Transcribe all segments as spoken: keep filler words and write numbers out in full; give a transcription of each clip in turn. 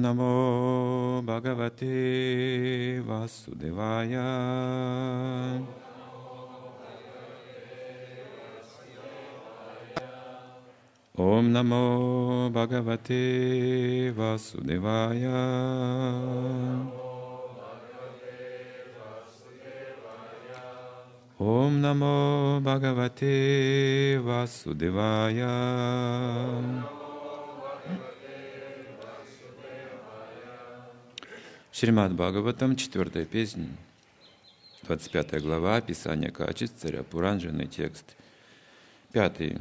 Namo Bhagavate Vasudevaya. Om Namo Bhagavate Vasudevaya. Om Namo Bhagavate Vasudevaya. Шримад Бхагаватам, четвертая песня, двадцать пятая глава, описание качеств царя Пуранджаны, текст пятый.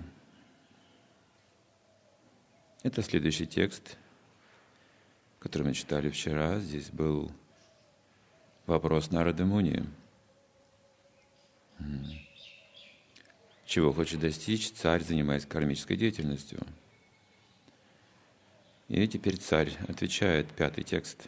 Это следующий текст, который мы читали вчера. Здесь был вопрос Нарады Муни. Чего хочет достичь царь, занимаясь кармической деятельностью? И теперь царь отвечает, пятый текст.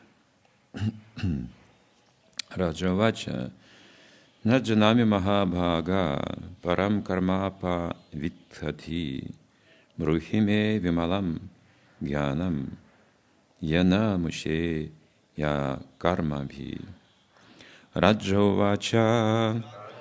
Раджавача наджанами махабхага парам кармапа витхати брухиме вималам гьянам яна муше я кармабхи. Раджавача.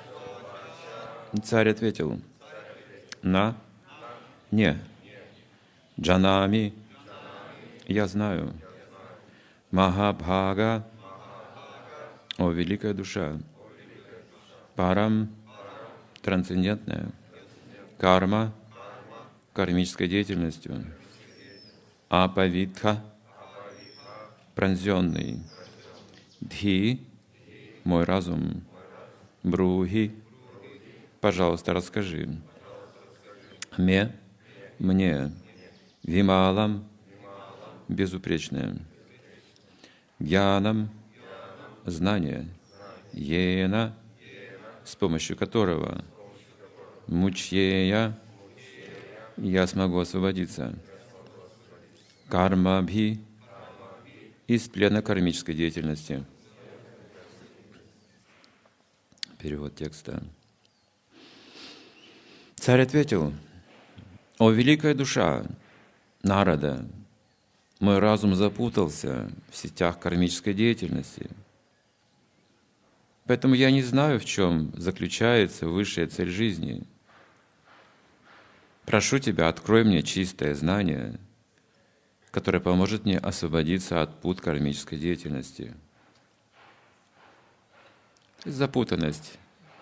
Царь ответил: на, не, джанами, я знаю, махабхага, о великая душа, парам, трансцендентная, карма, кармической деятельностью, апавитха, пронзенный, дхи, мой разум, брухи, пожалуйста, расскажи, ме, мне, вималам, безупречное, гьянам, знание, ена, с помощью которого мучьея я смогу освободиться, кармабхи, из плена кармической деятельности. Перевод текста. Царь ответил: о великая душа, Нарада, мой разум запутался в сетях кармической деятельности. Поэтому я не знаю, в чем заключается высшая цель жизни. Прошу тебя, открой мне чистое знание, которое поможет мне освободиться от пут кармической деятельности. То есть запутанность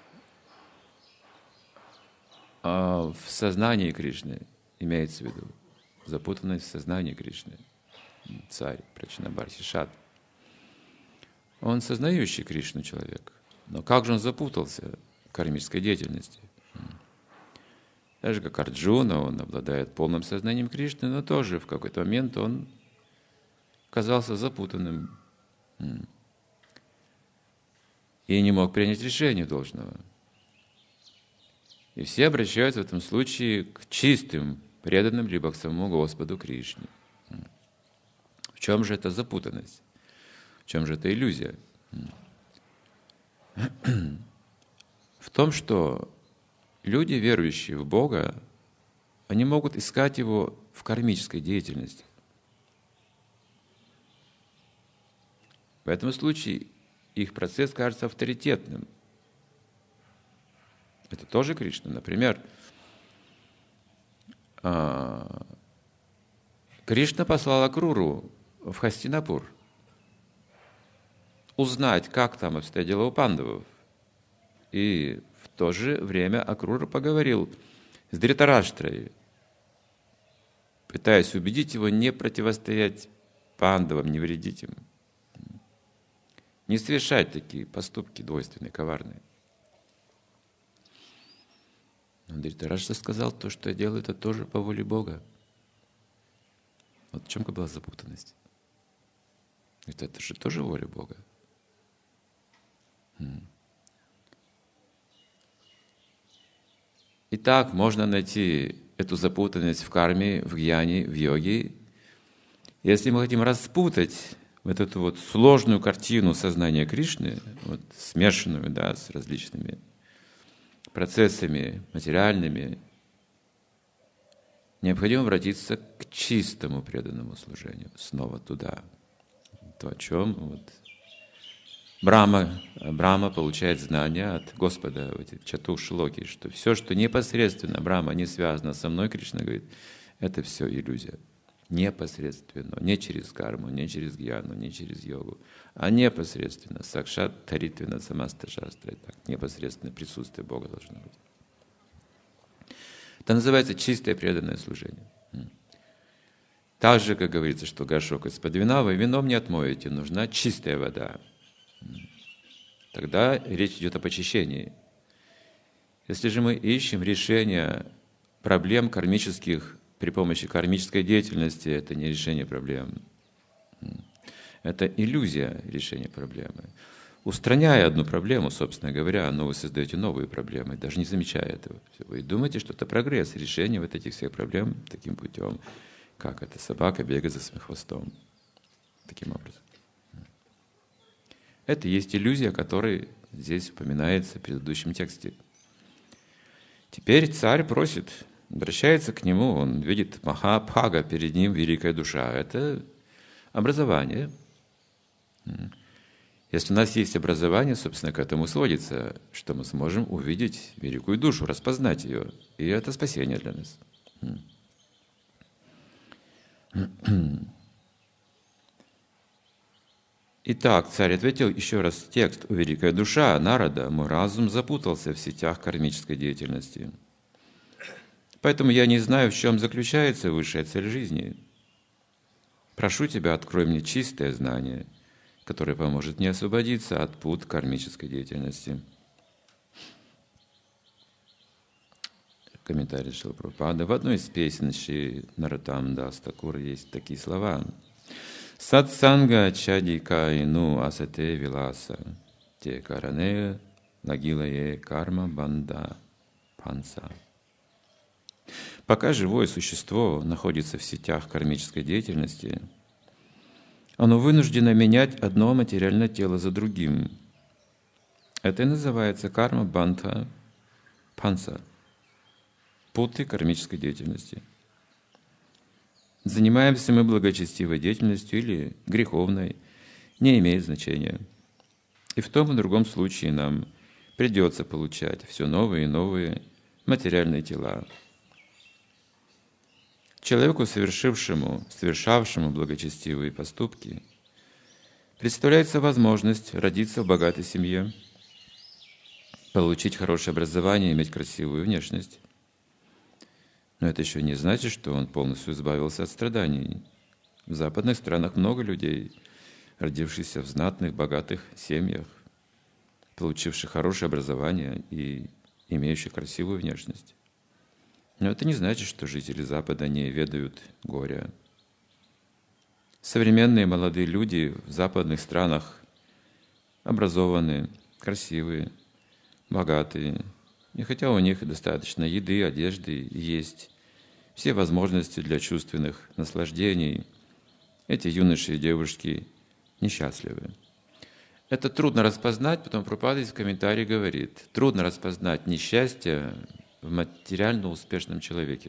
а в сознании Кришны имеется в виду. Запутанность в сознании Кришны. Царь Прачнабархишат. Он сознающий Кришну человек. Но как же он запутался в кармической деятельности? Так же, как Арджуна, он обладает полным сознанием Кришны, но тоже в какой-то момент он казался запутанным и не мог принять решение должного. И все обращаются в этом случае к чистым, преданным, либо к самому Господу Кришне. В чем же эта запутанность? В чем же эта иллюзия? В том, что люди, верующие в Бога, они могут искать Его в кармической деятельности. В этом случае их процесс кажется авторитетным. Это тоже Кришна. Например, Кришна послал Акруру в Хастинапур узнать, как там обстоят дела у пандавов. И в то же время Акрура поговорил с Дритараштрой, пытаясь убедить его не противостоять пандавам, не вредить им, не совершать такие поступки двойственные, коварные. Но Дритараштра сказал: то, что я делаю, это тоже по воле Бога. Вот в чем была запутанность? Это, это же тоже воля Бога. Итак, можно найти эту запутанность в карме, в гьяне, в йоге. Если мы хотим распутать вот эту вот сложную картину сознания Кришны, вот смешанную, да, с различными процессами материальными, необходимо обратиться к чистому преданному служению, снова туда, то, о чем вот Брахма, Брахма получает знания от Господа, вот эти чатуш-шлоки, что все, что непосредственно Брахма не связано со мной, Кришна говорит, это все иллюзия. Непосредственно, не через карму, не через гьяну, не через йогу, а непосредственно, сакшат таритвина самаста шастра, так, непосредственно присутствие Бога должно быть. Это называется чистое преданное служение. Так же, как говорится, что горшок из-под вина вы вином не отмоете, нужна чистая вода. Тогда речь идет о почищении. Если же мы ищем решение проблем кармических при помощи кармической деятельности, это не решение проблем. Это иллюзия решения проблемы. Устраняя одну проблему, собственно говоря, но вы создаете новые проблемы, даже не замечая этого. Вы думаете, что это прогресс, решение вот этих всех проблем таким путем, как эта собака бегает за своим хвостом. Таким образом. Это есть иллюзия, которая здесь упоминается в предыдущем тексте. Теперь царь просит, обращается к нему, он видит Махабхага, перед ним великая душа. Это образование. Если у нас есть образование, собственно, к этому сводится, что мы сможем увидеть великую душу, распознать ее. И это спасение для нас. Итак, царь ответил еще раз текст. «О великая душа, Нарада, мой разум запутался в сетях кармической деятельности. Поэтому я не знаю, в чем заключается высшая цель жизни. Прошу тебя, открой мне чистое знание, которое поможет мне освободиться от пут кармической деятельности». Комментарий Шрила Прабхупады. В одной из песен Шри Нароттам Дас Такур есть такие слова. Сатсанга чадика ину асате виласа те каране лагилае карма банда панса. Пока живое существо находится в сетях кармической деятельности, оно вынуждено менять одно материальное тело за другим. Это и называется карма банда панса, путы кармической деятельности. Занимаемся мы благочестивой деятельностью или греховной, не имеет значения. И в том и другом случае нам придется получать все новые и новые материальные тела. Человеку, совершившему, совершавшему благочестивые поступки, представляется возможность родиться в богатой семье, получить хорошее образование, иметь красивую внешность. Но это еще не значит, что он полностью избавился от страданий. В западных странах много людей, родившихся в знатных, богатых семьях, получивших хорошее образование и имеющих красивую внешность. Но это не значит, что жители Запада не ведают горя. Современные молодые люди в западных странах образованные, красивые, богатые. И хотя у них достаточно еды, одежды, есть все возможности для чувственных наслаждений, эти юноши и девушки несчастливы. Это трудно распознать, потом Прабхупада в комментарии говорит, трудно распознать несчастье в материально успешном человеке.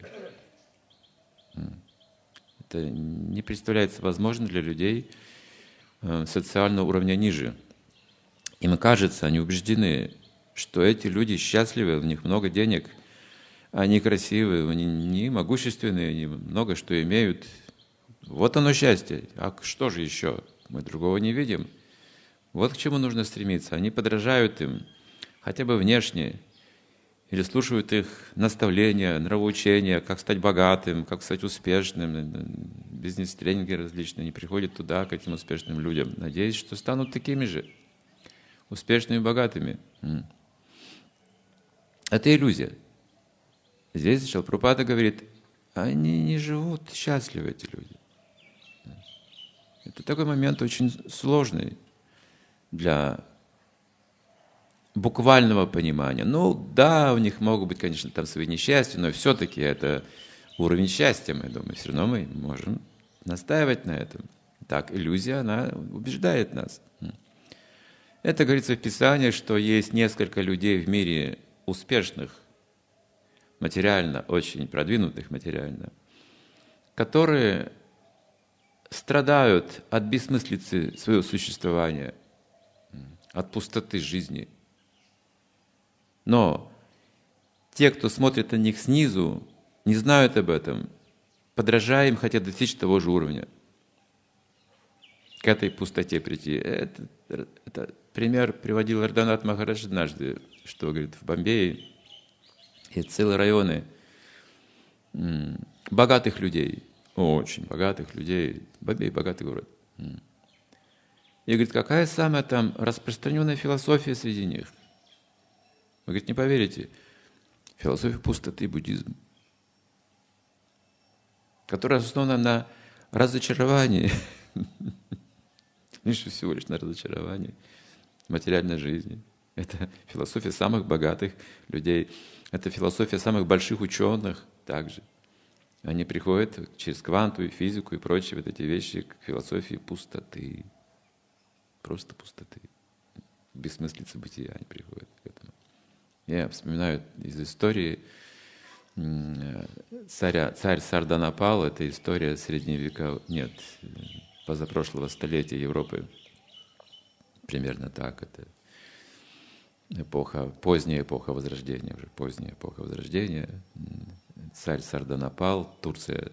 Это не представляется возможным для людей социального уровня ниже. Им кажется, они убеждены, что эти люди счастливы, у них много денег, они красивые, они не могущественные, они много что имеют. Вот оно счастье. А что же еще? Мы другого не видим. Вот к чему нужно стремиться. Они подражают им, хотя бы внешне, или слушают их наставления, нравоучения, как стать богатым, как стать успешным, бизнес-тренинги различные. Они приходят туда, к этим успешным людям, надеясь, что станут такими же, успешными и богатыми. Это иллюзия. Здесь Шрила Прабхупада говорит, они не живут счастливы, эти люди. Это такой момент очень сложный для буквального понимания. Ну да, у них могут быть, конечно, там свои несчастья, но все-таки это уровень счастья, мы думаем. Все равно мы можем настаивать на этом. Так, иллюзия, она убеждает нас. Это говорится в Писании, что есть несколько людей в мире успешных, материально, очень продвинутых материально, которые страдают от бессмыслицы своего существования, от пустоты жизни. Но те, кто смотрит на них снизу, не знают об этом, подражая им, хотят достичь того же уровня, к этой пустоте прийти. Это, это пример приводил Ардhanat Махарадж однажды, что, говорит, в Бомбее есть целые районы богатых людей, очень богатых людей. Бомбей — богатый город. И говорит, какая самая там распространенная философия среди них? Вы, говорит, не поверите, философия пустоты, буддизм, которая основана на разочаровании, меньше всего лишь на разочаровании в материальной жизни. Это философия самых богатых людей, это философия самых больших ученых также. Они приходят через квантовую физику и прочие вот эти вещи к философии пустоты. Просто пустоты. Бессмыслица бытия они приходят к этому. Я вспоминаю из истории царя, царь Сарданапал, это история средневекового, нет, позапрошлого столетия Европы. Примерно так. Это эпоха, поздняя эпоха Возрождения, уже поздняя эпоха Возрождения. Царь Сарданапал, Турция.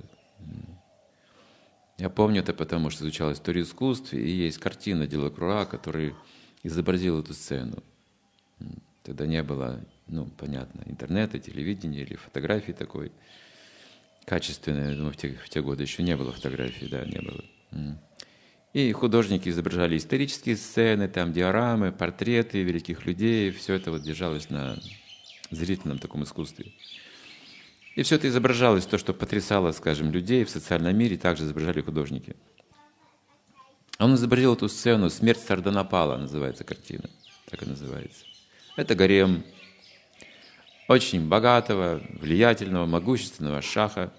Я помню это потому, что изучал историю искусств, и есть картина Делакруа, который изобразил эту сцену. Тогда не было, ну, понятно, интернета, телевидения или фотографии такой качественной. Я думаю, в те, в те годы еще не было фотографий, да, не было. И художники изображали исторические сцены, там диорамы, портреты великих людей. Все это вот держалось на зрительном таком искусстве. И все это изображалось, то, что потрясало, скажем, людей в социальном мире, также изображали художники. Он изобразил эту сцену «Смерть Сарданапала», называется картина, так и называется. Это гарем очень богатого, влиятельного, могущественного шаха,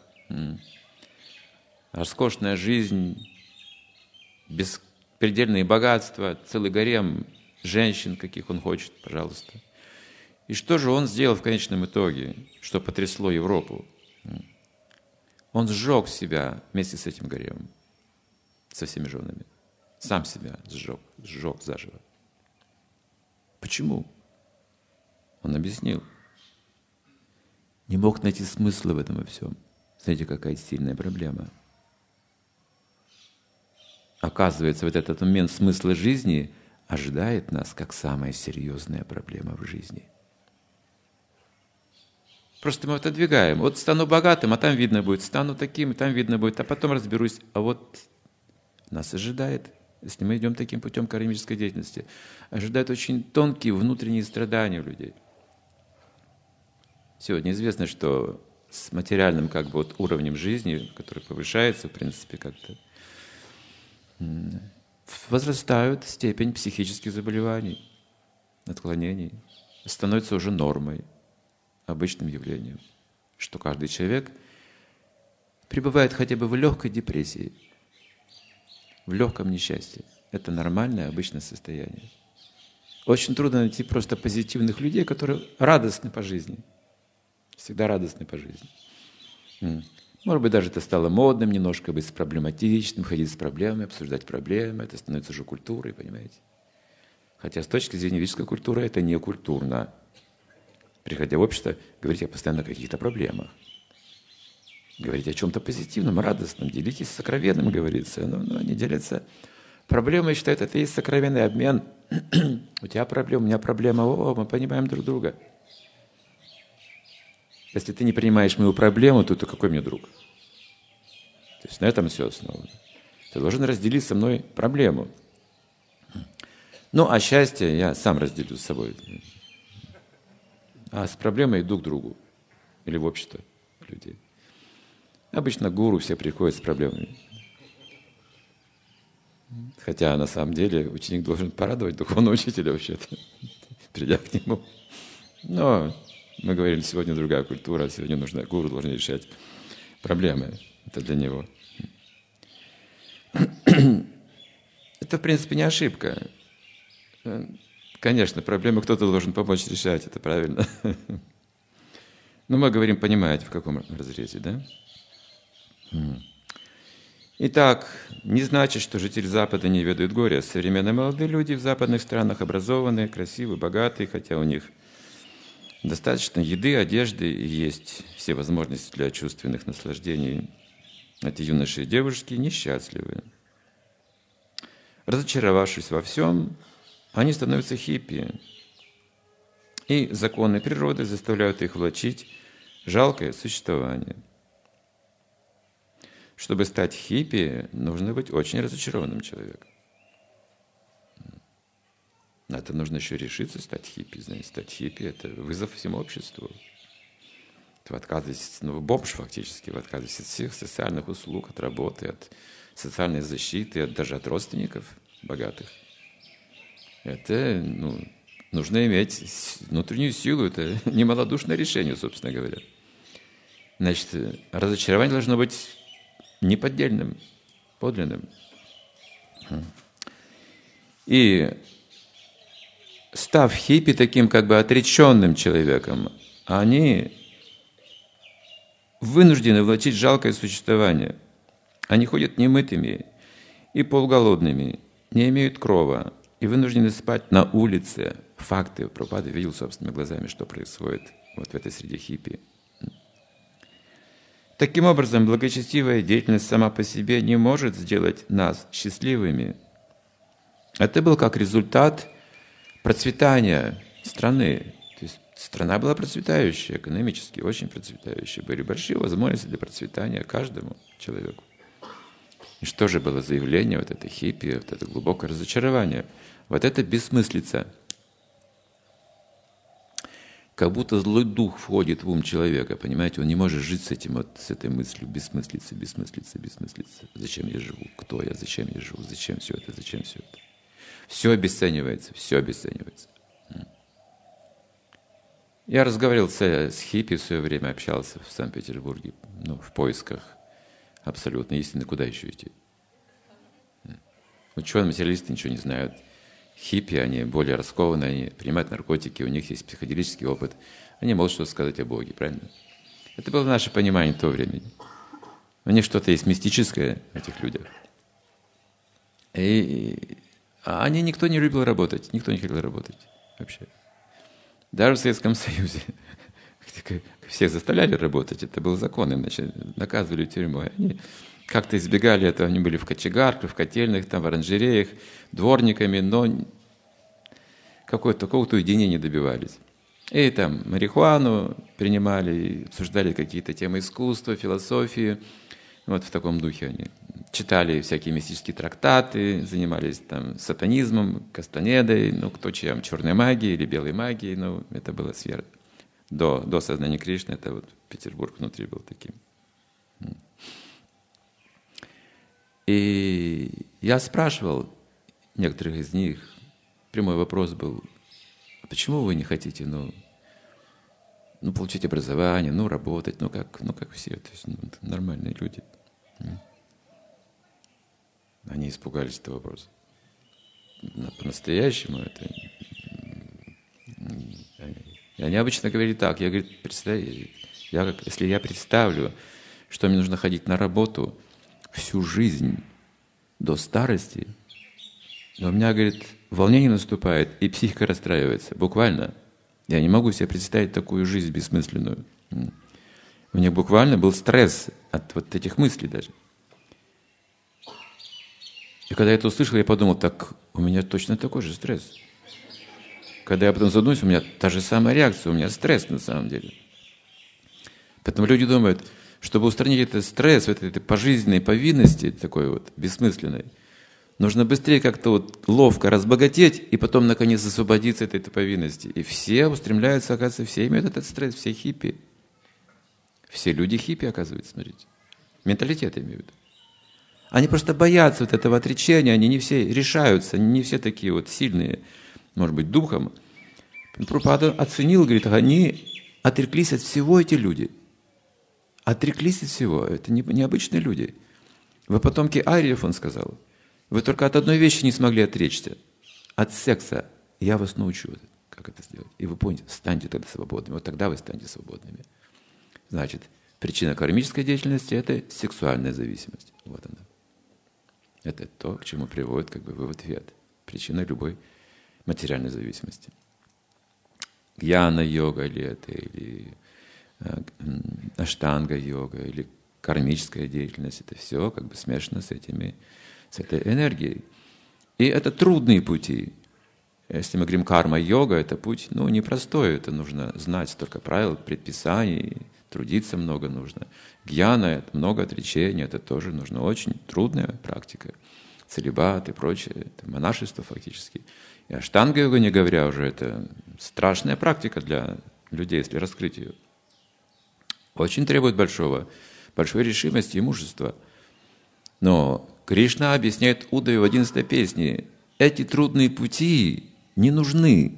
роскошная жизнь, беспредельные богатства, целый гарем женщин, каких он хочет, пожалуйста. И что же он сделал в конечном итоге, что потрясло Европу? Он сжег себя вместе с этим гаремом, со всеми женами. Сам себя сжег, сжег заживо. Почему? Он объяснил. Не мог найти смысла в этом во всем. Смотрите, какая сильная проблема. Оказывается, вот этот момент смысла жизни ожидает нас как самая серьезная проблема в жизни. Просто мы отодвигаем. Вот стану богатым, а там видно будет. Стану таким, и там видно будет. А потом разберусь. А вот нас ожидает, если мы идем таким путем кармической деятельности, ожидают очень тонкие внутренние страдания у людей. Сегодня известно, что с материальным как бы вот уровнем жизни, который повышается, в принципе, как-то, возрастает степень психических заболеваний, отклонений, становится уже нормой, обычным явлением, что каждый человек пребывает хотя бы в легкой депрессии, в легком несчастье. Это нормальное, обычное состояние. Очень трудно найти просто позитивных людей, которые радостны по жизни, всегда радостны по жизни. Может быть, даже это стало модным, немножко быть проблематичным, ходить с проблемами, обсуждать проблемы. Это становится уже культурой, понимаете? Хотя с точки зрения ведической культуры это не культурно. Приходя в общество, говорить постоянно о каких-то проблемах. Говорить о чем-то позитивном, радостном, делитесь сокровенным, говорится. Но, но они делятся проблемой, считают, это и есть сокровенный обмен. У тебя проблема, у меня проблема, о, мы понимаем друг друга. Если ты не принимаешь мою проблему, то ты какой мне друг? То есть на этом все основано. Ты должен разделить со мной проблему. Ну, а счастье я сам разделю с собой. А с проблемой иду к другу. Или в общество людей. Обычно гуру все приходят с проблемами. Хотя на самом деле ученик должен порадовать духовного учителя вообще-то, придя к нему. Но мы говорили, сегодня другая культура, сегодня нужно, гуру должен решать проблемы. Это для него. Это, в принципе, не ошибка. Конечно, проблемы кто-то должен помочь решать, это правильно. Но мы говорим, понимаете, в каком разрезе, да? Итак, не значит, что жители Запада не ведают горя. Современные молодые люди в западных странах образованные, красивые, богатые, хотя у них достаточно еды, одежды и есть все возможности для чувственных наслаждений. Эти юноши и девушки несчастливы. Разочаровавшись во всем, они становятся хиппи. И законы природы заставляют их влачить жалкое существование. Чтобы стать хиппи, нужно быть очень разочарованным человеком. Это нужно еще решиться стать хиппи. Знаете, стать хиппи – это вызов всему обществу. Вы отказываетесь, ну, вы бомж фактически, вы отказываетесь от всех социальных услуг, от работы, от социальной защиты, от, даже от родственников богатых. Это, ну, нужно иметь внутреннюю силу, это не малодушное решение, собственно говоря. Значит, разочарование должно быть неподдельным, подлинным. И став хиппи таким как бы отреченным человеком, они вынуждены влачить жалкое существование. Они ходят немытыми и полуголодными, не имеют крова и вынуждены спать на улице. Факты. Прабхупада видел собственными глазами, что происходит вот в этой среде хиппи. Таким образом, благочестивая деятельность сама по себе не может сделать нас счастливыми. Это был как результат процветания страны. То есть страна была процветающая, экономически очень процветающая. Были большие возможности для процветания каждому человеку. И что же было заявление, вот это хиппи, вот это глубокое разочарование? Вот это бессмыслица. Как будто злой дух входит в ум человека, понимаете, он не может жить с этим, вот, с этой мыслью, бессмыслица, бессмыслица, бессмыслица. Зачем я живу? Кто я? Зачем я живу? Зачем все это? Зачем все это? Все обесценивается, все обесценивается. Я разговаривал с, с хиппи в свое время, общался в Санкт-Петербурге, ну, в поисках абсолютной истины, куда еще идти? Ученые-материалисты ничего не знают. Хиппи, они более раскованные, они принимают наркотики, у них есть психоделический опыт. Они могут что-то сказать о Боге, правильно? Это было наше понимание в то время. У них что-то есть мистическое в этих людях. И они, никто не любил работать, никто не хотел работать вообще. Даже в Советском Союзе. Всех заставляли работать, это был закон, им, значит, наказывали тюрьмой. Они как-то избегали этого, они были в кочегарках, в котельных, там, в оранжереях, дворниками, но какого-то какого-то уединения добивались. И там марихуану принимали, обсуждали какие-то темы искусства, философии. Вот в таком духе они читали всякие мистические трактаты, занимались там сатанизмом, кастанедой, ну кто чем, черной магией или белой магией, ну это была сфера. До, до сознания Кришны, это вот Петербург внутри был таким. И я спрашивал некоторых из них, прямой вопрос был, почему вы не хотите, ну, ну получить образование, ну, работать, ну, как, ну, как все, то есть, ну, нормальные люди. Они испугались этого вопроса. По-настоящему это... И они обычно говорили так, я, говорю, представь, я, если я представлю, что мне нужно ходить на работу всю жизнь до старости, но у меня, говорит, волнение наступает, и психика расстраивается, буквально. Я не могу себе представить такую жизнь бессмысленную. У них буквально был стресс от вот этих мыслей даже. И когда я это услышал, я подумал, так у меня точно такой же стресс. Когда я потом задумался, у меня та же самая реакция, у меня стресс на самом деле. Поэтому люди думают, чтобы устранить этот стресс, этой, этой пожизненной повинности, такой вот бессмысленной, нужно быстрее как-то вот ловко разбогатеть и потом наконец освободиться от этой повинности. И все устремляются, оказывается, все имеют этот стресс, все хиппи. Все люди хиппи, оказывается, смотрите. Менталитет я имею в виду. Они просто боятся вот этого отречения, они не все решаются, они не все такие вот сильные, может быть, духом. Прабхупада оценил, говорит, они отреклись от всего, эти люди. Отреклись от всего. Это не, необычные люди. Вы потомки ариев, он сказал. Вы только от одной вещи не смогли отречься. От секса. Я вас научу, как это сделать. И вы поняли, станьте тогда свободными. Вот тогда вы станете свободными. Значит, причина кармической деятельности – это сексуальная зависимость. Вот она. Это то, к чему приводит как бы вывод вед. Причина любой материальной зависимости. Гьяна-йога или это, или аштанга-йога, или кармическая деятельность, это все как бы смешано с этими, с этой энергией. И это трудные пути. Если мы говорим карма-йога, это путь, ну, непростой, это нужно знать столько правил, предписаний, трудиться много нужно. Гьяна — это много отречений, это тоже нужно, очень трудная практика. Целибат и прочее, это монашество фактически. И аштанга-йога, не говоря уже, это страшная практика для людей, если раскрыть ее. Очень требует большого, большой решимости и мужества. Но Кришна объясняет Уддаве в одиннадцатой песне, эти трудные пути не нужны.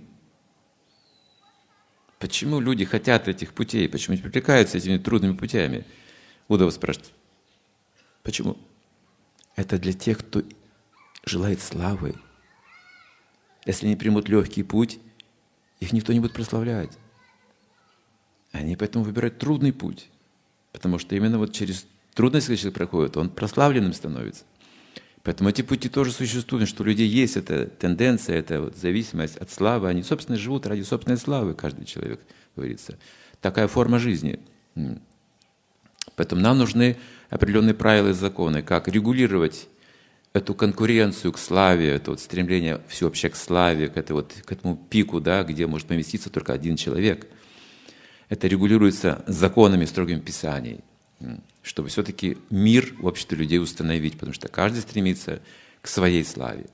Почему люди хотят этих путей? Почему не привлекаются этими трудными путями? Уддава спрашивает, почему? Это для тех, кто желает славы. Если они примут легкий путь, их никто не будет прославлять. Они поэтому выбирают трудный путь. Потому что именно вот через трудность, когда человек проходит, он прославленным становится. Поэтому эти пути тоже существуют, что у людей есть эта тенденция, эта вот зависимость от славы. Они, собственно, живут ради собственной славы, каждый человек, говорится. Такая форма жизни. Поэтому нам нужны определенные правила и законы, как регулировать эту конкуренцию к славе, это вот стремление всеобщее к славе, к, этой вот, к этому пику, да, где может поместиться только один человек. Это регулируется законами, строгими писаний, чтобы все-таки мир в обществе людей установить, потому что каждый стремится к своей славе.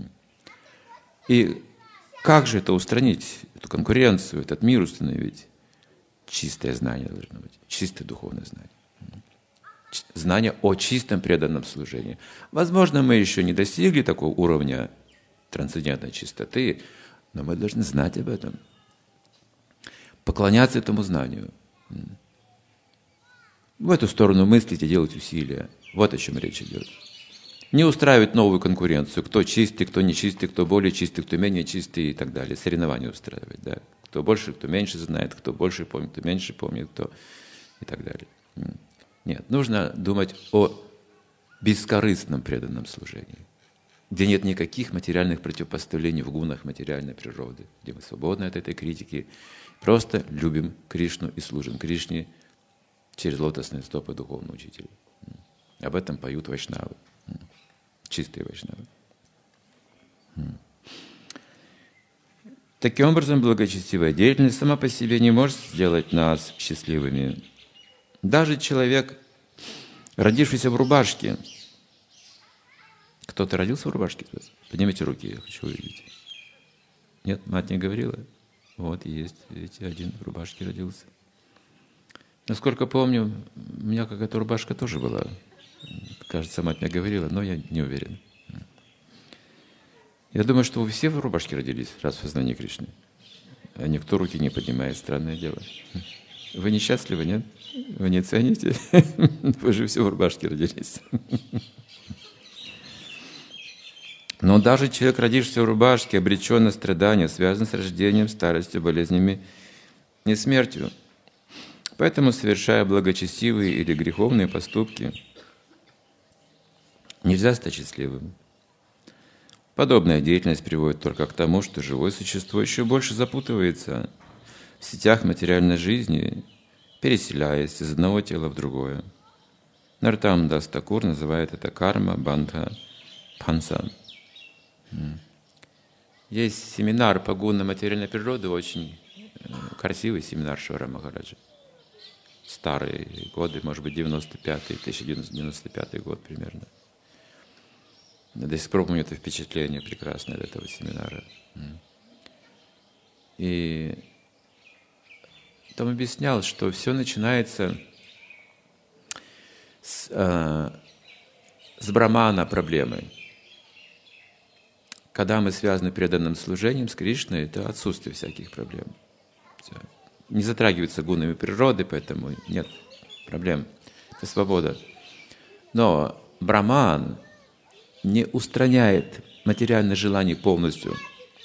И как же это устранить, эту конкуренцию, этот мир установить? Чистое знание должно быть, чистое духовное знание. Знание о чистом преданном служении. Возможно, мы еще не достигли такого уровня трансцендентной чистоты, но мы должны знать об этом. Поклоняться этому знанию. В эту сторону мыслить и делать усилия. Вот о чем речь идет. Не устраивать новую конкуренцию. Кто чистый, кто нечистый, кто более чистый, кто менее чистый и так далее. Соревнования устраивать. Да? Кто больше, кто меньше знает, кто больше помнит, кто меньше помнит, кто и так далее. Нет, нужно думать о бескорыстном преданном служении, где нет никаких материальных противопоставлений в гунах материальной природы, где мы свободны от этой критики, просто любим Кришну и служим Кришне через лотосные стопы духовного учителя. Об этом поют вайшнавы, чистые вайшнавы. Таким образом, благочестивая деятельность сама по себе не может сделать нас счастливыми. Даже человек, родившийся в рубашке. Кто-то родился в рубашке? Поднимите руки, я хочу увидеть. Нет, мать не говорила? Вот, есть, видите, один в рубашке родился. Насколько помню, у меня какая-то рубашка тоже была. Кажется, мать мне говорила, но я не уверен. Я думаю, что вы все в рубашке родились, раз в сознании Кришны. А никто руки не поднимает, странное дело. Вы несчастливы, нет? Вы не цените? Вы же все в рубашке родились. Но даже человек, родившийся в рубашке, обречен на страдания, связан с рождением, старостью, болезнями и смертью. Поэтому, совершая благочестивые или греховные поступки, нельзя стать счастливым. Подобная деятельность приводит только к тому, что живое существо еще больше запутывается в сетях материальной жизни, переселяясь из одного тела в другое. Нартам Дас Такур называет это карма бандха панса. Есть семинар по гунам материальной природы, очень красивый семинар Швара Махараджа. Старые годы, может быть, девяносто пятый, тысяча девятьсот девяносто пятый год примерно. Я до сих пор помню это впечатление прекрасное от этого семинара. И там объяснял, что все начинается с, э, с брамана проблемы. Когда мы связаны преданным служением с Кришной, это отсутствие всяких проблем. Все. Не затрагиваются гунами природы, поэтому нет проблем. Это свобода. Но браман не устраняет материальное желание полностью.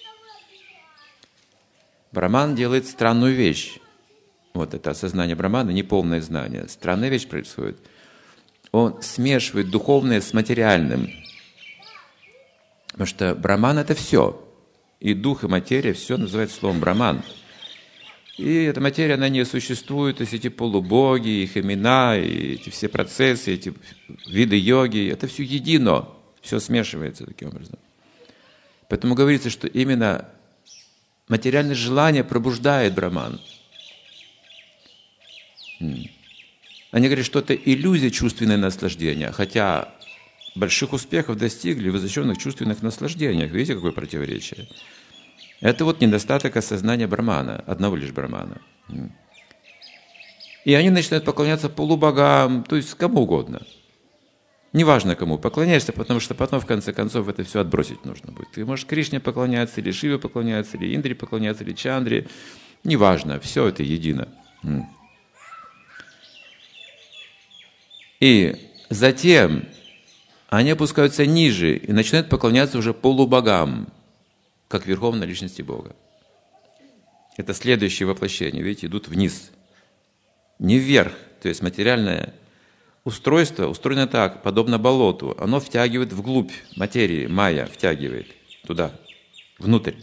Браман делает странную вещь. Вот это осознание брамана, неполное знание. Странная вещь происходит. Он смешивает духовное с материальным. Потому что Браман — это все. И дух, и материя, все называется словом Браман. И эта материя, она не существует, то есть эти полубоги, их имена, и эти все процессы, эти виды йоги, это все едино, все смешивается таким образом. Поэтому говорится, что именно материальное желание пробуждает Браман. Они говорят, что это иллюзия чувственного наслаждения, хотя больших успехов достигли в возвышенных чувственных наслаждениях. Видите, какое противоречие? Это вот недостаток осознания Брамана, одного лишь Брамана. И они начинают поклоняться полубогам, то есть кому угодно. Неважно кому поклоняешься, потому что потом, в конце концов, это все отбросить нужно будет. Ты можешь Кришне поклоняться, или Шиве поклоняться, или Индре поклоняться, или Чандре. Неважно, все это едино. И затем они опускаются ниже и начинают поклоняться уже полубогам, как верховной личности Бога. Это следующее воплощение, видите, идут вниз. Не вверх, то есть материальное устройство устроено так, подобно болоту. Оно втягивает вглубь материи, майя втягивает туда, внутрь.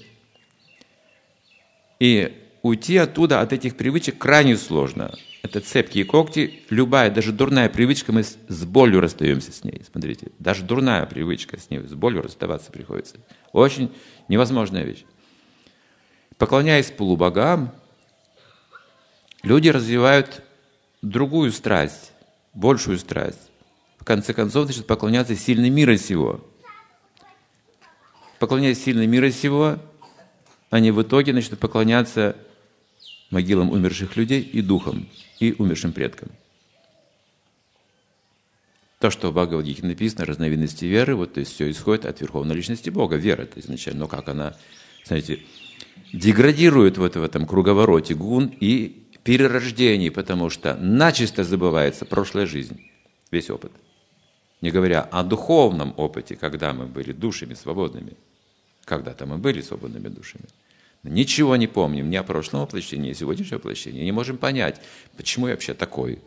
И уйти оттуда, от этих привычек, крайне сложно. Это цепкие когти, любая, даже дурная привычка, мы с болью расстаемся с ней. Смотрите, даже дурная привычка с ней, с болью расставаться приходится. Очень невозможная вещь. Поклоняясь полубогам, люди развивают другую страсть, большую страсть. В конце концов, начнут поклоняться сильным мира сего. Поклоняясь сильным мира сего, они в итоге начнут поклоняться могилам умерших людей и духам, и умершим предкам. То, что в Бхагавад-гите написано, разновидности веры, вот, то есть все исходит от верховной личности Бога, вера это изначально, но как она, знаете, деградирует вот в этом круговороте гун и перерождений, потому что начисто забывается прошлая жизнь, весь опыт. Не говоря о духовном опыте, когда мы были душами свободными. Когда-то мы были свободными душами. Ничего не помним ни о прошлом воплощении, ни о сегодняшнем воплощении. Не можем понять, почему я вообще такой.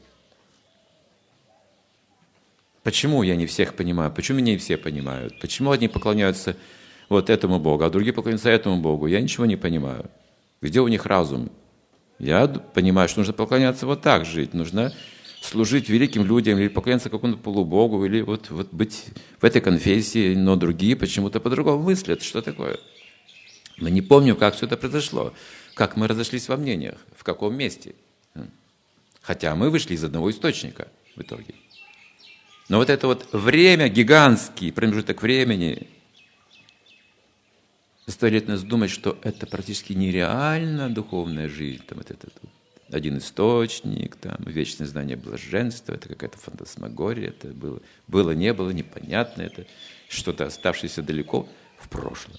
Почему я не всех понимаю, почему меня не все понимают, почему одни поклоняются вот этому Богу, а другие поклоняются этому Богу. Я ничего не понимаю. Где у них разум? Я понимаю, что нужно поклоняться вот так жить, нужно служить великим людям, или поклоняться какому-то полубогу, или вот, вот быть в этой конфессии, но другие почему-то по-другому мыслят. Что такое? Мы не помним, как все это произошло, как мы разошлись во мнениях, в каком месте. Хотя мы вышли из одного источника в итоге. Но вот это вот время, гигантский промежуток времени, заставляет нас думать, что это практически нереально духовная жизнь. Там, вот этот один источник, там, вечное знание блаженства, это какая-то фантасмагория, это было, было, не было, непонятно, это что-то оставшееся далеко в прошлом.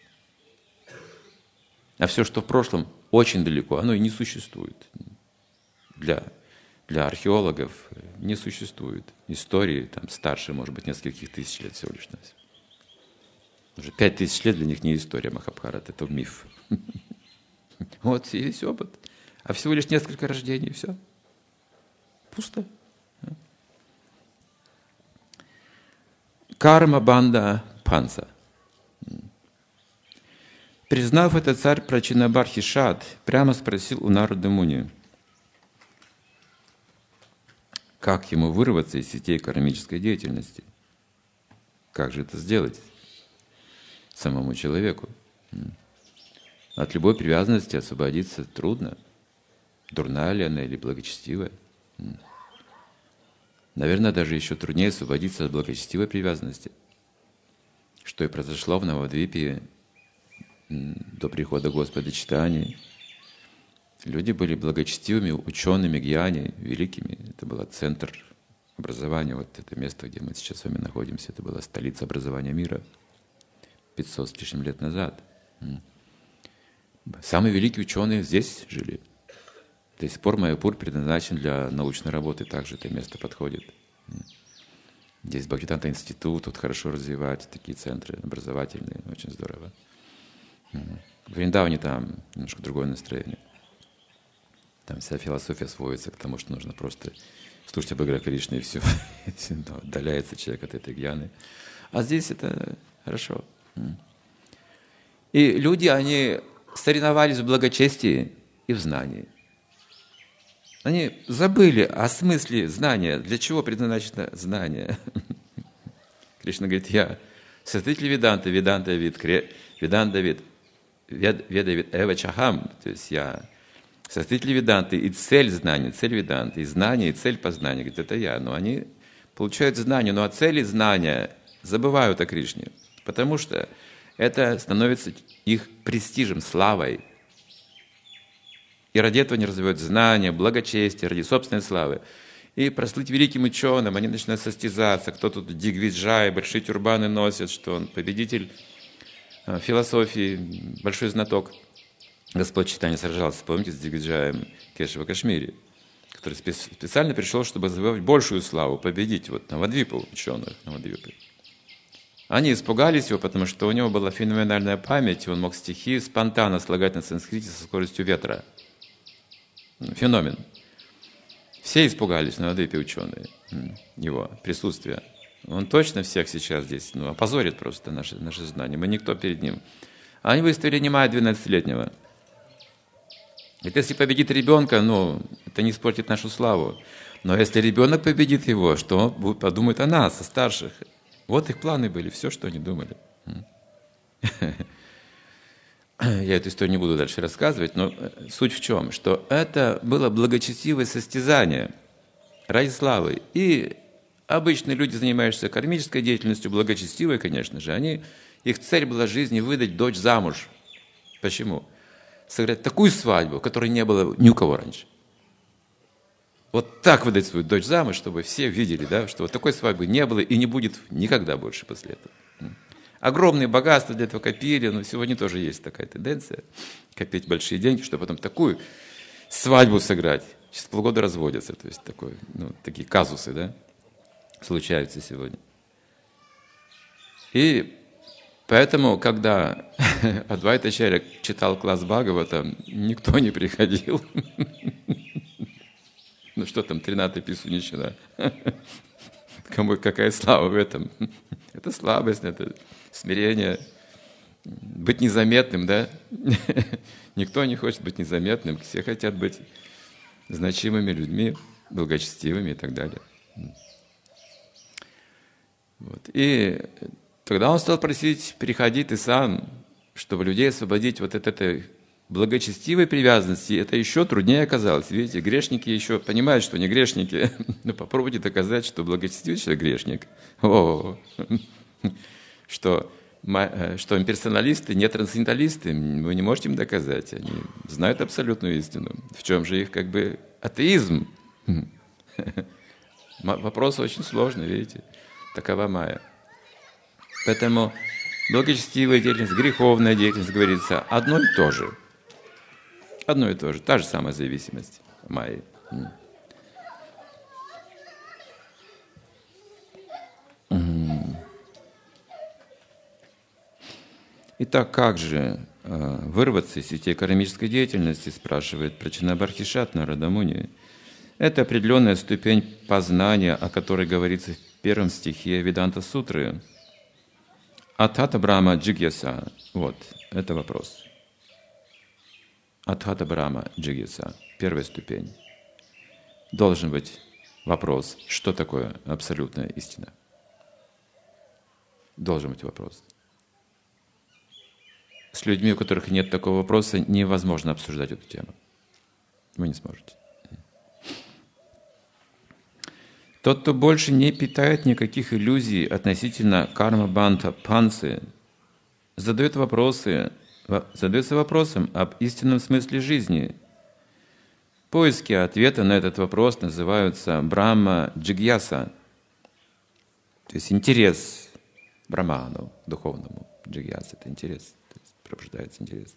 А все, что в прошлом, очень далеко, оно и не существует. Для, для археологов не существует истории, там, старше, может быть, нескольких тысяч лет всего лишь. Уже пять тысяч лет для них не история Махабхарата, это миф. Вот и весь опыт. А всего лишь несколько рождений, и все. Пусто. Карма банда панса. Признав это, царь Прачинабархишат прямо спросил у Нарады Муни, как ему вырваться из сетей кармической деятельности. Как же это сделать самому человеку? От любой привязанности освободиться трудно. Дурная ли она или благочестивая? Наверное, даже еще труднее освободиться от благочестивой привязанности, что и произошло в Навадвипе до прихода Господа Чайтаньи. Люди были благочестивыми, учеными, гьяни, великими. Это был центр образования, вот это место, где мы сейчас с вами находимся, это была столица образования мира пятьсот с лишним лет назад. Самые великие ученые здесь жили. До сих пор Майяпур предназначен для научной работы, также это место подходит. Здесь Бхактивиданта институт, тут хорошо развивать такие центры образовательные, очень здорово. В Вриндаване там немножко другое настроение. Там вся философия сводится к тому, что нужно просто слушать об игре Кришны, и все, отдаляется человек от этой гьяны. А здесь это хорошо. И люди, они соревновались в благочестии и в знании. Они забыли о смысле знания, для чего предназначено знание. Кришна говорит, я создатель Веданты, Веданта вид, Веданта вид, Веда вид, Эва Чахам, то есть я создатель Веданты и цель знания, цель Веданты, и знание, и цель познания, говорит, это я. Но они получают знание, но о цели знания забывают о Кришне, потому что это становится их престижем, славой. И ради этого они развивают знания, благочестие, ради собственной славы. И прослыть великим ученым, они начинают состязаться, кто тут дигвиджай, большие тюрбаны носит, что он победитель философии, большой знаток. Господь Чайтанья сражался, помните, с Дигвиджаем Кешава Кашмири, который специально пришел, чтобы завоевать большую славу, победить вот Навадвипу, ученых Навадвипы. Они испугались его, потому что у него была феноменальная память, и он мог стихи спонтанно слагать на санскрите со скоростью ветра. Феномен. Все испугались, Навадвипе ученые, его присутствия. Он точно всех сейчас здесь ну, опозорит просто наши, наши знания. Мы никто перед ним. Они выставили Немая двенадцатилетнего. И если победит ребенка, ну, это не испортит нашу славу. Но если ребенок победит его, что он подумает о нас, о старших? Вот их планы были, все, что они думали. Я эту историю не буду дальше рассказывать, но суть в чем? Что это было благочестивое состязание ради славы. И обычные люди, занимающиеся кармической деятельностью, благочестивой, конечно же, они, их цель была в жизни выдать дочь замуж. Почему? Сыграть такую свадьбу, которой не было ни у кого раньше. Вот так выдать свою дочь замуж, чтобы все видели, да, что вот такой свадьбы не было и не будет никогда больше после этого. Огромные богатства для этого копили, но сегодня тоже есть такая тенденция копить большие деньги, чтобы потом такую свадьбу сыграть. Через полгода разводятся, то есть такой, ну, такие казусы, да, случаются сегодня. И поэтому, когда Адвайтачарья читал класс Бхагавата, никто не приходил. Ну что там, тринадцать писуничина. Кому какая слава в этом? Это слабость, это смирение. Быть незаметным, да? Никто не хочет быть незаметным. Все хотят быть значимыми людьми, благочестивыми и так далее. Вот. И тогда он стал просить, приходи ты сам, чтобы людей освободить вот от этой благочестивой привязанности. Это еще труднее оказалось. Видите, грешники еще понимают, что не грешники. Но попробуйте доказать, что благочестивый человек грешник. О, что, что имперсоналисты не трансценденталисты. Вы не можете им доказать. Они знают абсолютную истину. В чем же их как бы атеизм? Вопрос очень сложный, видите. Такова майя. Поэтому благочестивая деятельность, греховная деятельность, говорится, одно и то же. Одно и то же, та же самая зависимость майи. Итак, как же вырваться из сетей кармической деятельности, спрашивает Прачанабархишат Нарада Муни. Это определенная ступень познания, о которой говорится в первом стихе Веданта Сутры. Атхата Брахма Джигьяса. Вот, это вопрос. Атхата Брахма Джигьяса. Первая ступень. Должен быть вопрос, что такое абсолютная истина. Должен быть вопрос. С людьми, у которых нет такого вопроса, невозможно обсуждать эту тему. Вы не сможете. Тот, кто больше не питает никаких иллюзий относительно карма-бандха панцы, задает вопросы, задается вопросом об истинном смысле жизни. Поиски ответа на этот вопрос называются Брахма Джигьяса, то есть интерес Брахману, духовному. Джигьяса — это интерес, то есть пробуждается интерес.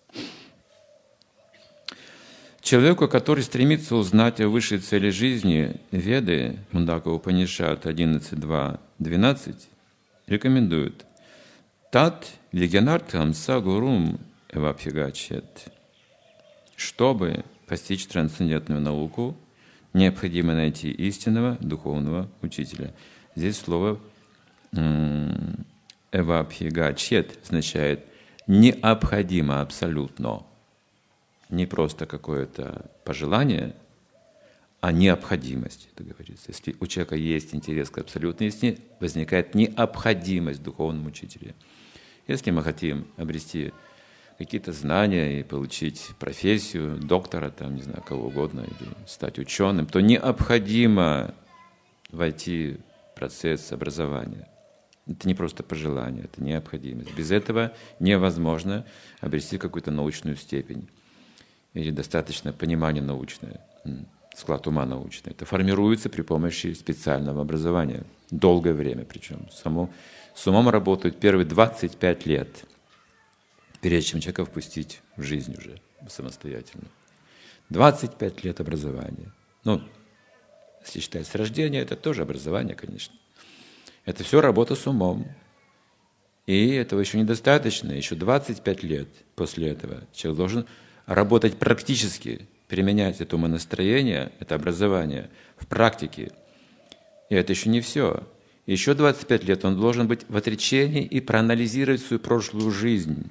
Человеку, который стремится узнать о высшей цели жизни, Веды, Мундака Упанишат одиннадцать два двенадцать, рекомендуют «Тат вигьянартхам са гурум эвапхигачет». Чтобы постичь трансцендентную науку, необходимо найти истинного духовного учителя. Здесь слово эвабхигачет означает необходимо абсолютно. Не просто какое-то пожелание, а необходимость, это говорится. Если у человека есть интерес к абсолютной истине, возникает необходимость в духовном учителе. Если мы хотим обрести какие-то знания и получить профессию доктора, там, не знаю, кого угодно, или стать ученым, то необходимо войти в процесс образования. Это не просто пожелание, это необходимость. Без этого невозможно обрести какую-то научную степень или достаточно понимание научное, склад ума научный. Это формируется при помощи специального образования. Долгое время причем. Само, с умом работают первые двадцать пять лет, прежде чем человека впустить в жизнь уже самостоятельно. двадцать пять лет образования. Ну, если считать с рождения, это тоже образование, конечно. Это все работа с умом. И этого еще недостаточно. Еще двадцать пять лет после этого человек должен работать практически, применять это умонастроение, это образование в практике. И это еще не все. Еще двадцать пять лет он должен быть в отречении и проанализировать свою прошлую жизнь.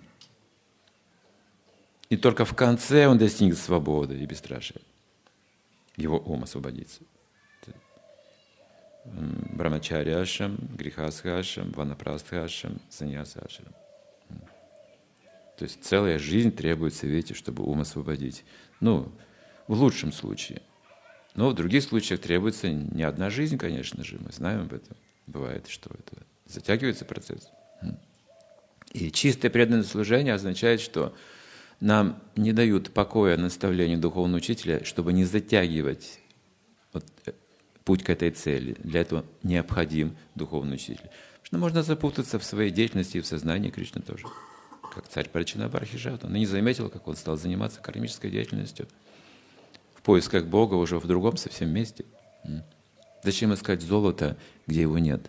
И только в конце он достигнет свободы и бесстрашия. Его ум освободится. Брамачарьяшам, грихасхашам, ванапрастхашам, саньясашам. То есть целая жизнь требуется, видите, чтобы ум освободить. Ну, в лучшем случае. Но в других случаях требуется не одна жизнь, конечно же, мы знаем об этом. Бывает, что это затягивается процесс. И чистое преданное служение означает, что нам не дают покоя наставления духовного учителя, чтобы не затягивать вот путь к этой цели. Для этого необходим духовный учитель. Потому что можно запутаться в своей деятельности и в сознании Кришны тоже. Как царь Паричанабархишат. Он и не заметил, как он стал заниматься кармической деятельностью. В поисках Бога уже в другом совсем месте. Зачем искать золото, где его нет?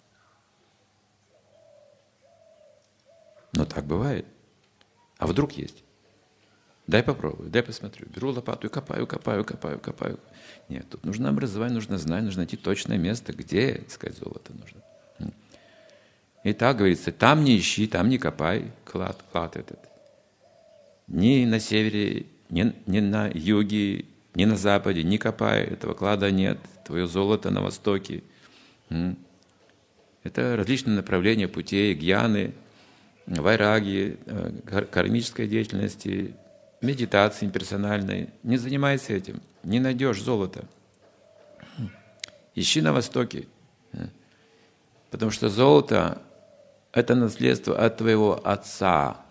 Но так бывает. А вдруг есть? Дай попробую, дай посмотрю. Беру лопату и копаю, копаю, копаю, копаю. Нет, тут нужно образование, нужно знание, нужно найти точное место, где искать золото нужно. И так говорится, там не ищи, там не копай, клад, клад этот. Ни на севере, ни, ни на юге, ни на западе, не копай, этого клада нет, твое золото на востоке. Это различные направления путей, гьяны, вайраги, кармической деятельности, медитации имперсональной. Не занимайся этим, не найдешь золото. Ищи на востоке. Потому что золото – это наследство от твоего отца.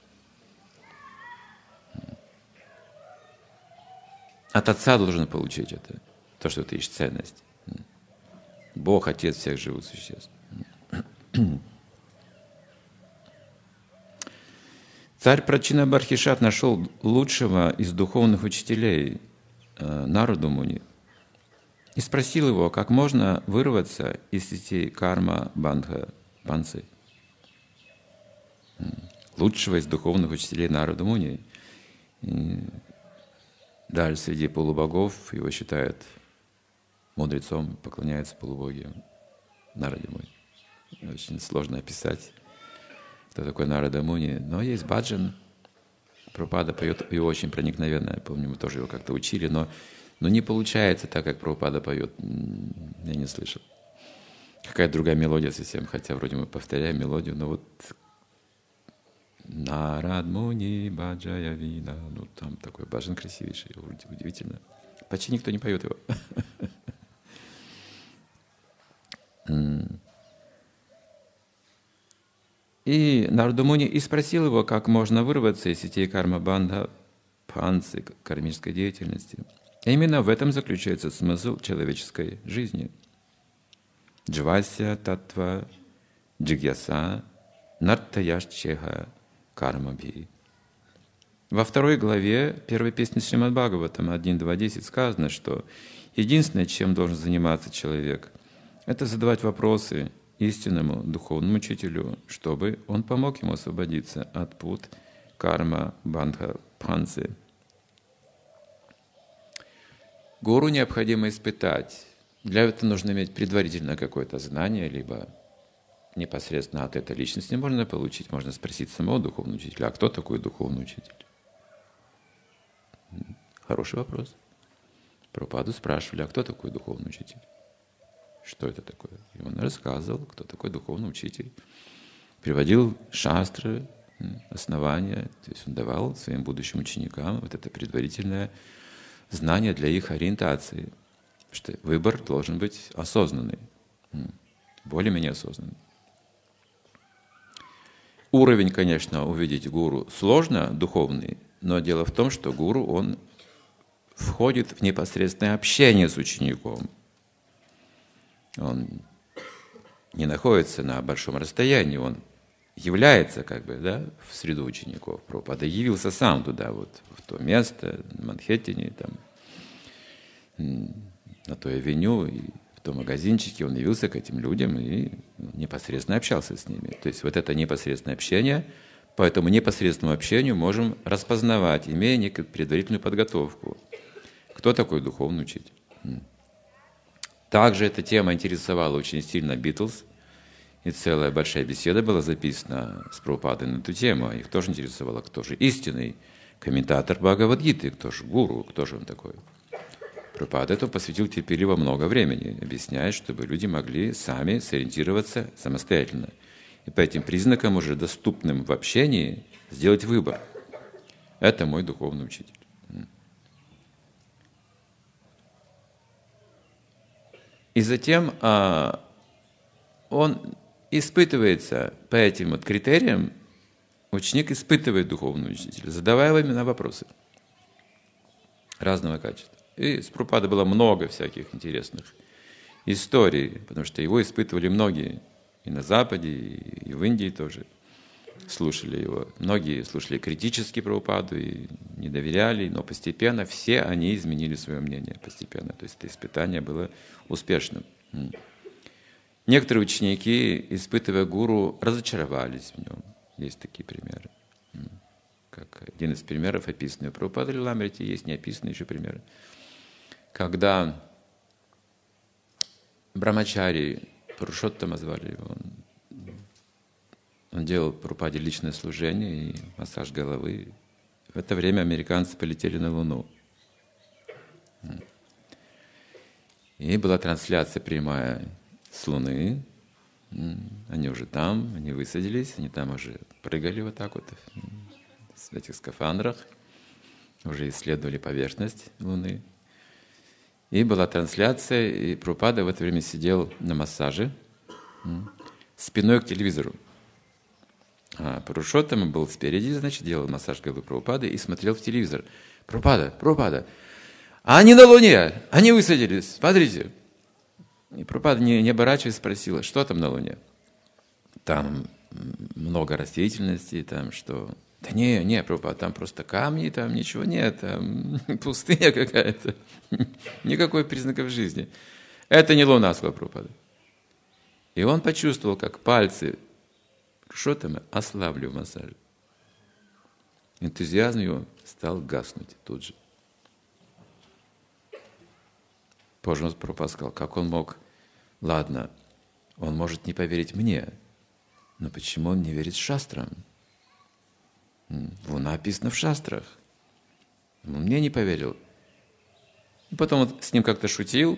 От отца должен получить это, то, что ты ищешь ценность. Бог – Отец всех живых существ. Царь Прачинабархишат нашел лучшего из духовных учителей, Нараду Муни, и спросил его, как можно вырваться из сетей карма бандха панцы. Лучшего из духовных учителей Нараду Муни. И даже среди полубогов его считают мудрецом, поклоняются полубоги Нараде Муни. Очень сложно описать, кто такой Нарада Муни. Но есть баджан. Прабхупада поет его очень проникновенно. Я помню, мы тоже его как-то учили, но, но не получается так, как Прабхупада поет. Я не слышал. Какая-то другая мелодия совсем, хотя вроде мы повторяем мелодию, но вот Нарад Муни Баджая Вина. Ну, там такой баджан красивейший, удивительно. Почти никто не поет его. И Нарада Муни и спросил его, как можно вырваться из сетей карма-бандха панцы, кармической деятельности. И именно в этом заключается смысл человеческой жизни. Джвася татва джигьяса нартаяшчеха кармабхи. Во второй главе первой песни Шримад Бхагаватам один два десять сказано, что единственное, чем должен заниматься человек, это задавать вопросы истинному духовному учителю, чтобы он помог ему освободиться от пут карма бандха панцы. Гуру необходимо испытать. Для этого нужно иметь предварительно какое-то знание, либо непосредственно от этой личности можно получить. Можно спросить самого духовного учителя, а кто такой духовный учитель? Хороший вопрос. Прабхупаду спрашивали, а кто такой духовный учитель? Что это такое? И он рассказывал, кто такой духовный учитель. Приводил шастры, основания. То есть он давал своим будущим ученикам вот это предварительное знание для их ориентации. Что выбор должен быть осознанный, более-менее осознанный. Уровень, конечно, увидеть гуру сложно, духовный, но дело в том, что гуру, он входит в непосредственное общение с учеником. Он не находится на большом расстоянии, он является как бы, да, в среду учеников. Прабхупада явился сам туда, вот, в то место, в Манхэттене, там, на той авеню, и в том магазинчике он явился к этим людям и непосредственно общался с ними. То есть вот это непосредственное общение, по этому непосредственному общению можем распознавать, имея некую предварительную подготовку. Кто такой духовный учитель? Также эта тема интересовала очень сильно Битлз, и целая большая беседа была записана с Прабхупадой на эту тему. Их тоже интересовало, кто же истинный комментатор Бхагавад-гиты, кто же гуру, кто же он такой. Прабхупада этому посвятил терпеливо много времени, объясняя, чтобы люди могли сами сориентироваться самостоятельно. И по этим признакам, уже доступным в общении, сделать выбор. Это мой духовный учитель. И затем а, он испытывается по этим вот критериям, ученик испытывает духовного учителя, задавая именно вопросы разного качества. И с Прабхупадой было много всяких интересных историй, потому что его испытывали многие, и на Западе, и в Индии тоже слушали его. Многие слушали критически Прабхупаду и не доверяли, но постепенно все они изменили свое мнение, постепенно. То есть это испытание было успешным. Некоторые ученики, испытывая гуру, разочаровались в нем. Есть такие примеры. Как один из примеров, описанный у Прабхупады Лиламрити, есть неописанные еще примеры. Когда Брамачари, Пурушоттама звали его, он, он делал Прабхупаде личное служение и массаж головы. В это время американцы полетели на Луну. И была трансляция прямая с Луны. Они уже там, они высадились, они там уже прыгали вот так вот в этих скафандрах, уже исследовали поверхность Луны. И была трансляция, и Прабхупада в это время сидел на массаже спиной к телевизору. А Пурушоттама был спереди, значит, делал массаж головы Прабхупады и смотрел в телевизор. Прабхупада, Прабхупада, а они на Луне, они высадились, смотрите. И Прабхупада, не, не оборачиваясь, спросила, что там на Луне? Там много растительности, там что... Да не, не, Прабхупада, там просто камни, там ничего нет, там пустыня какая-то, никакой признаков жизни. Это не Луна, сказал Прабхупада. И он почувствовал, как пальцы Пурушоттамы ослабли в массаже. Энтузиазм его стал гаснуть тут же. Позже он Прабхупада сказал, как он мог, ладно, он может не поверить мне, но почему он не верит шастрам? Луна описана в шастрах. Он мне не поверил. И потом он с ним как-то шутил.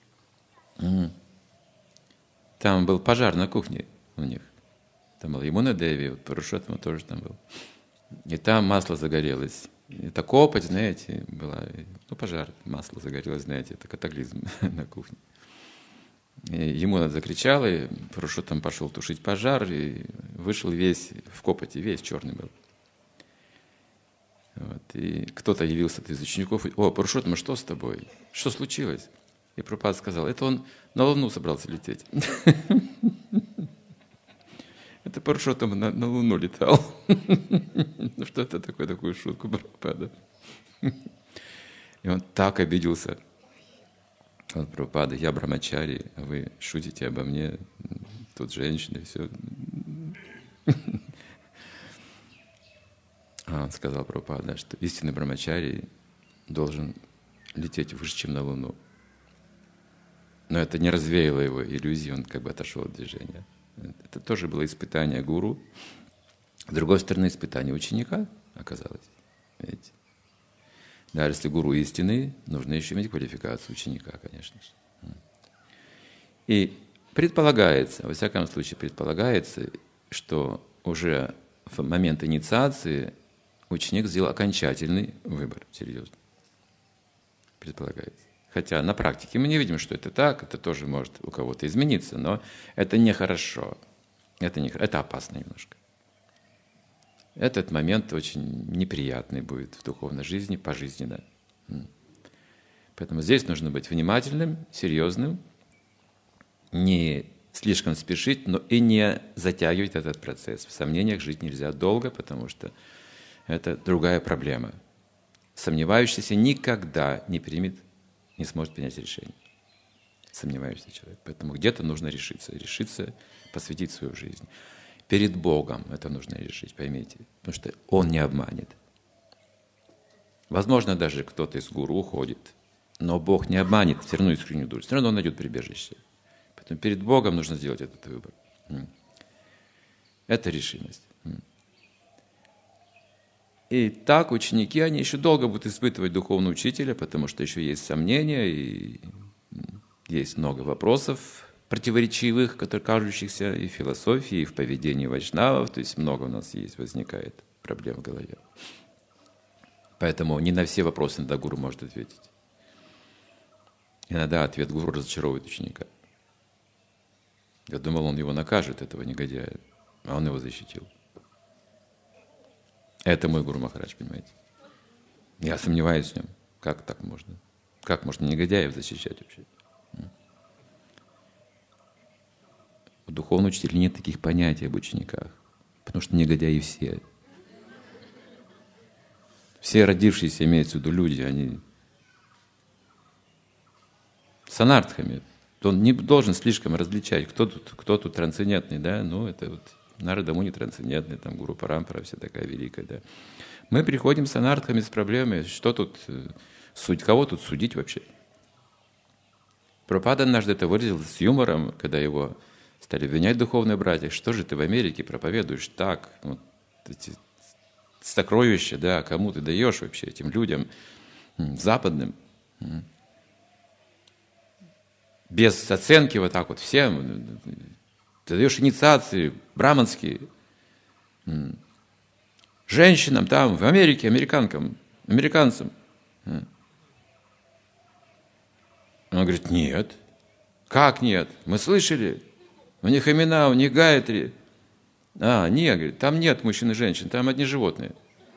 Там был пожар на кухне у них. Там был Ямуна Деви, вот Пурушоттама тоже там был. И там масло загорелось. Это копоть, знаете, была. Ну, пожар, масло загорелось, знаете, это катаклизм на кухне. И Ямуна закричала, и Пурушоттама пошел тушить пожар, и вышел весь в копоти, весь черный был. Вот. И кто-то явился из учеников, о, Пурушоттама, что с тобой? Что случилось? И Прабхупада сказал, это он на Луну собрался лететь. Это Пурушоттама на, на Луну летал. Ну что это такое, такую шутку Прабхупада? И он так обиделся. Вот, Прабхупада, я Брамачари, а вы шутите обо мне, тут женщины, все. А он сказал Прабхупада, что истинный Брамачари должен лететь выше, чем на Луну. Но это не развеяло его иллюзии, он как бы отошел от движения. Это тоже было испытание гуру. С другой стороны, испытание ученика оказалось. Видите? Даже если гуру истинный, нужно еще иметь квалификацию ученика, конечно же. И предполагается, во всяком случае предполагается, что уже в момент инициации ученик сделал окончательный выбор, серьезно. Предполагается. Хотя на практике мы не видим, что это так, это тоже может у кого-то измениться, но это нехорошо, это, не, это опасно немножко. Этот момент очень неприятный будет в духовной жизни, пожизненно. Поэтому здесь нужно быть внимательным, серьезным, не слишком спешить, но и не затягивать этот процесс. В сомнениях жить нельзя долго, потому что это другая проблема. Сомневающийся никогда не примет, не сможет принять решение. Сомневающийся человек. Поэтому где-то нужно решиться. Решиться, посвятить свою жизнь. Перед Богом это нужно решить, поймите. Потому что Он не обманет. Возможно, даже кто-то из гуру уходит, но Бог не обманет все равно искреннюю душу. Все равно Он найдет прибежище. Поэтому перед Богом нужно сделать этот выбор. Это решимость. И так ученики, они еще долго будут испытывать духовного учителя, потому что еще есть сомнения, и есть много вопросов противоречивых, которые кажущихся и в философии, и в поведении вайшнавов, то есть много у нас есть, возникает проблем в голове. Поэтому не на все вопросы иногда гуру может ответить. Иногда ответ гуру разочаровывает ученика. Я думал, он его накажет, этого негодяя, а он его защитил. Это мой Гуру Махарадж, понимаете? Я сомневаюсь в нем. Как так можно? Как можно негодяев защищать вообще? У духовного учителя нет таких понятий об учениках, потому что негодяи все. Все родившиеся, имеется в виду люди, они с анартхами. Он не должен слишком различать, кто тут, кто тут трансцендентный, да? Ну, это вот Нарада Муни трансцендентный, там Гуру Парампара вся такая великая, да. Мы приходим с анартхами, с проблемами, что тут, судь, кого тут судить вообще? Прабхупада однажды это выразил с юмором, когда его стали обвинять духовные братья. Что же ты в Америке проповедуешь так? Вот эти сокровища, да, кому ты даешь вообще, этим людям западным? Без оценки вот так вот всем. Ты даешь инициации браманские женщинам там, в Америке, американкам, американцам. Он говорит, нет. Как нет? Мы слышали. У них имена, у них Гаятри. А, нет, говорит, там нет мужчин и женщин, там одни животные.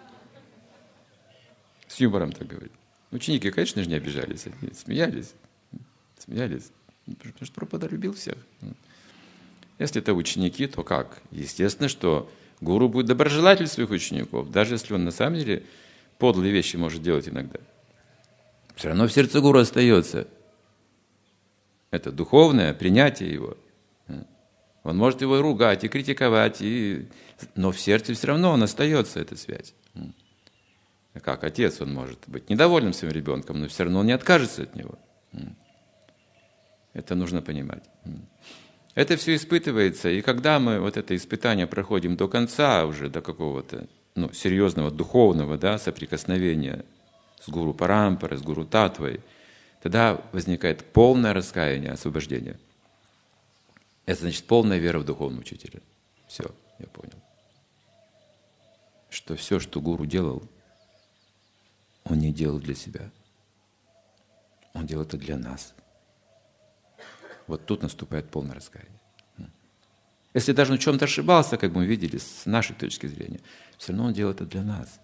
С юмором так говорит. Ученики, конечно же, не обижались, они смеялись. Смеялись. Потому что Прабхупада любил всех. Если это ученики, то как? Естественно, что гуру будет доброжелатель своих учеников, даже если он на самом деле подлые вещи может делать иногда. Все равно в сердце гуру остается. Это духовное принятие его. Он может его ругать и критиковать, и... но в сердце все равно он остается, эта связь. Как отец, он может быть недовольным своим ребенком, но все равно он не откажется от него. Это нужно понимать. Это все испытывается, и когда мы вот это испытание проходим до конца, уже до какого-то ну, серьезного духовного да, соприкосновения с гуру Парампарой, с гуру Татвой, тогда возникает полное раскаяние, освобождение. Это значит полная вера в духовного учителя. Все, я понял. Что все, что гуру делал, он не делал для себя. Он делал это для нас. Вот тут наступает полное раскаяние. Если даже он в чем-то ошибался, как мы видели, с нашей точки зрения, все равно он делал это для нас.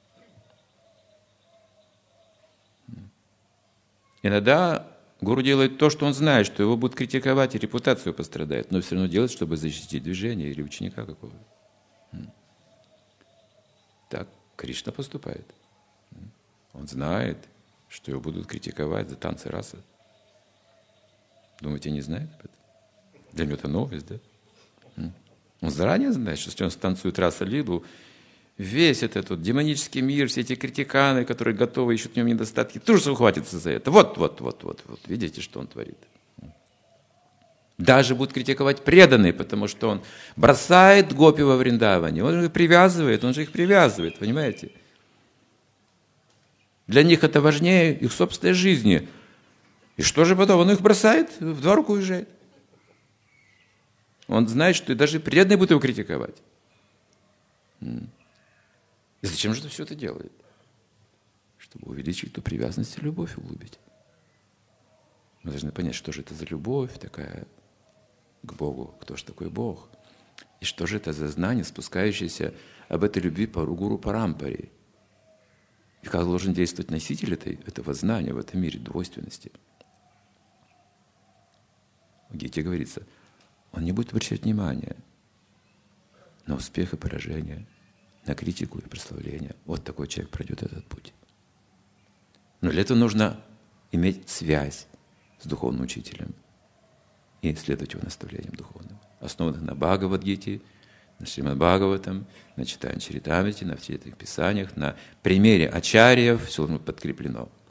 Иногда гуру делает то, что он знает, что его будут критиковать и репутацию пострадает, но все равно делает, чтобы защитить движение или ученика какого-то. Так Кришна поступает. Он знает, что его будут критиковать за танцы расы. Думаете, не знает об этом? Для него это новость, да? Он заранее знает, что если он станцует раса лилу, весь этот вот демонический мир, все эти критиканы, которые готовы, ищут в нем недостатки, тоже ухватятся за это. Вот, вот, вот, вот, вот. Видите, что он творит? Даже будут критиковать преданные, потому что он бросает гопи во Вриндаване, он же их привязывает, он же их привязывает, понимаете? Для них это важнее их собственной жизни. И что же потом? Он их бросает, в два руку уезжает. Он знает, что и даже преданные будут его критиковать. И зачем же он все это делает? Чтобы увеличить ту привязанность и любовь углубить. Мы должны понять, что же это за любовь такая к Богу, кто же такой Бог, и что же это за знание, спускающееся об этой любви по Гуру Парампаре. И как должен действовать носитель этой, этого знания в этом мире двойственности. В Гите говорится, он не будет обращать внимания на успех и поражение, на критику и прославление. Вот такой человек пройдет этот путь. Но для этого нужно иметь связь с духовным учителем и следовать его наставлениям духовным, основанных на Бхагавад-гите, на Шримад Бхагаватам, на читании Чаритамрите, на всех этих писаниях, на примере ачарьев, все должно быть подкреплено.